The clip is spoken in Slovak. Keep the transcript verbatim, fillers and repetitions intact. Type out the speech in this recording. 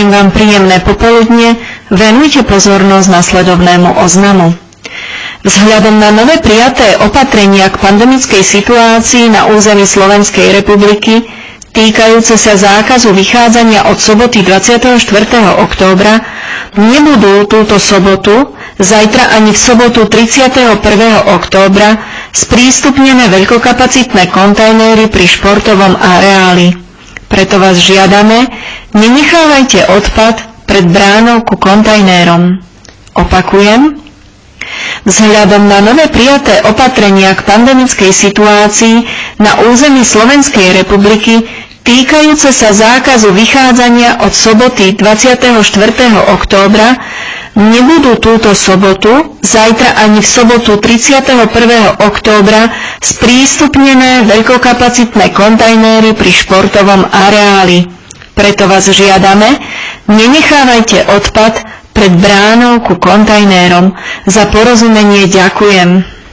Prajem vám príjemné popoludne, venujte pozornosť nasledovnému oznamu. Vzhľadom na nové prijaté opatrenia k pandemickej situácii na území Slovenskej republiky, týkajúce sa zákazu vychádzania od soboty dvadsiateho štvrtého októbra, nebudú túto sobotu, zajtra ani v sobotu tridsiateho prvého októbra sprístupnené veľkokapacitné kontajnery pri športovom areáli. Preto vás žiadame, nenechávajte odpad pred bránou ku kontajnerom. Opakujem, vzhľadom na nové prijaté opatrenia k pandemickej situácii na území Slovenskej republiky týkajúce sa zákazu vychádzania od soboty dvadsiateho štvrtého októbra, nebudú túto sobotu, zajtra ani v sobotu tridsiateho prvého októbra sprístupnené veľkokapacitné kontajnery pri športovom areáli. Preto vás žiadame, nenechávajte odpad pred bránou ku kontajnerom. Za porozumenie ďakujem.